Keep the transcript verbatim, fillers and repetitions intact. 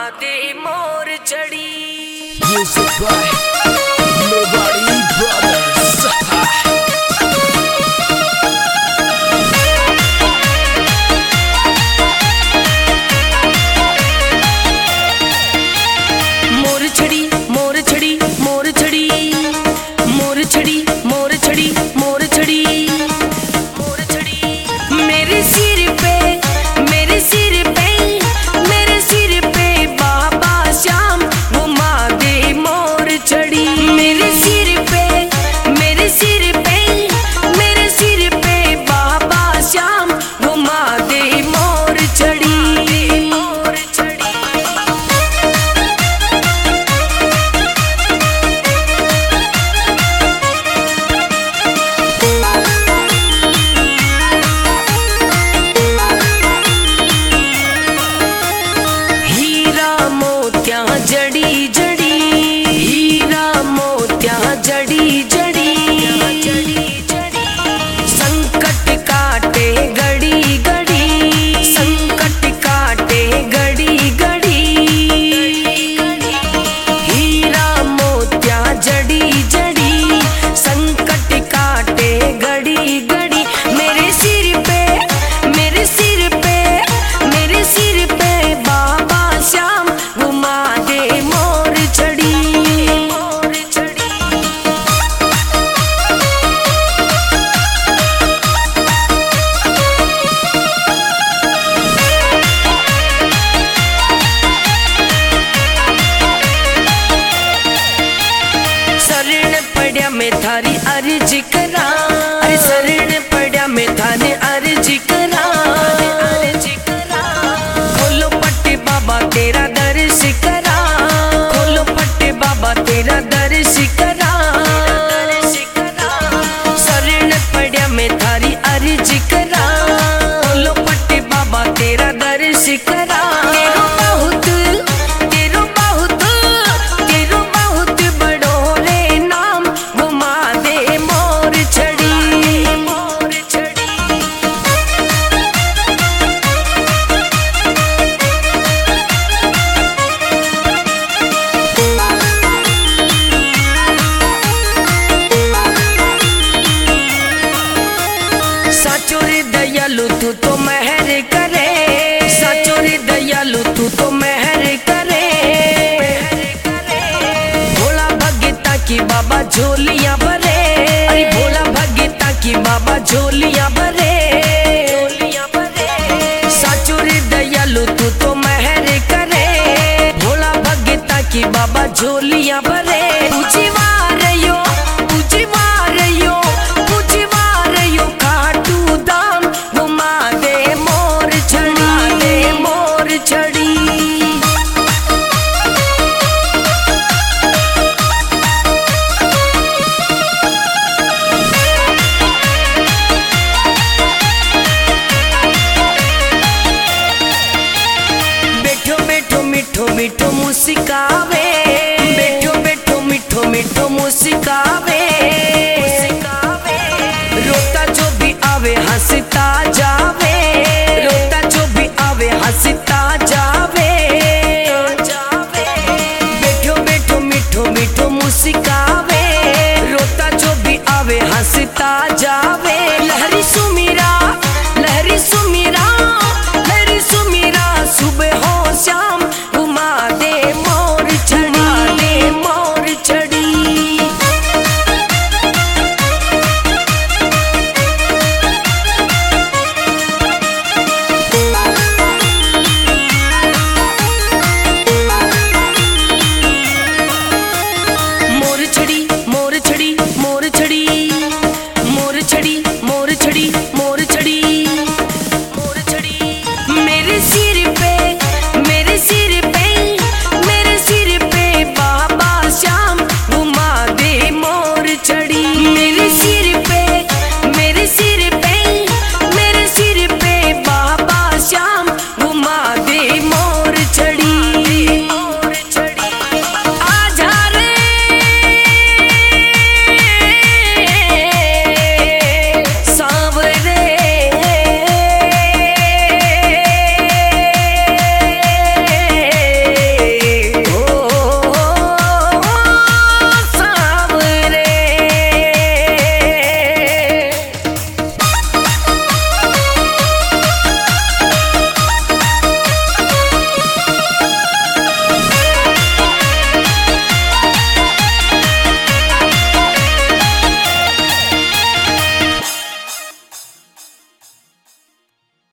दे मोर चढ़ी। Music by Nobody Brothers. मोर छड़ी मोर छड़ी मोर छड़ी मोर छड़ी मोर छड़ी मोर छड़ी मोर छड़ी मेरे सिर पे मेरे सिर पे मेरे सिर पे बाबा श्याम घुमा दे मोर छड़ी। मेरे सिर पे मेरे सिर पे मेरे सिर पे बाबा श्याम घुमा दे मोर छड़ी। मोर छड़ी जड़ी जड़ी हीरा मोतिया जड़ी जड़ी जड़ी जड़ी संकट काटे गड़ी गड़ी संकट काटे गड़ी गड़ी हीरा मोतिया जड़ी जड़ी संकट काटे गड़ी गड़ी मेरे सिर पे मेरे सिर पे मेरे सिर पे बाबा श्याम घुमा दे मोर छड़ी। मोर छड़ी शरण पड़ा में थारी अर्ज करा अरे शरण पड़ा में थाने अर्ज करा अर्ज करा खोलो पट्टे बाबा तेरा दर्श करा खोलो पट्टे बाबा तेरा दर्श करा दर्श करा शरण पड़ा में थारी अर्ज करा खोलो पट्टे बाबा तेरा दर्श करा। तेरो बहुत तेरो बहुत तेरो बहुत बड़ो रे नाम घुमा दे मोर छड़ी। मोर छड़ी साचो रे दयालु तू तो मेहर करे साचो रे दयालु तू तो मेहर करे भोला भगता की बाबा झोलियां भरे अरे भोला भगता की बाबा झोलियां भरे झोलियां भरे साचो रे दयालु तू तो मेहर करे भोला भगता की बाबा झोलियां भरे। पूछीवार यो पूछीवार यो पूछीवार यो खाटू दाम घुमा दे मोर छड़ी दे मोर छड़ी। बैठो बैठो मिठो मिठो मुस्कावे बैठो बैठो मिठो मिठो मुस्कावे रोता जो भी आवे हंसता जावे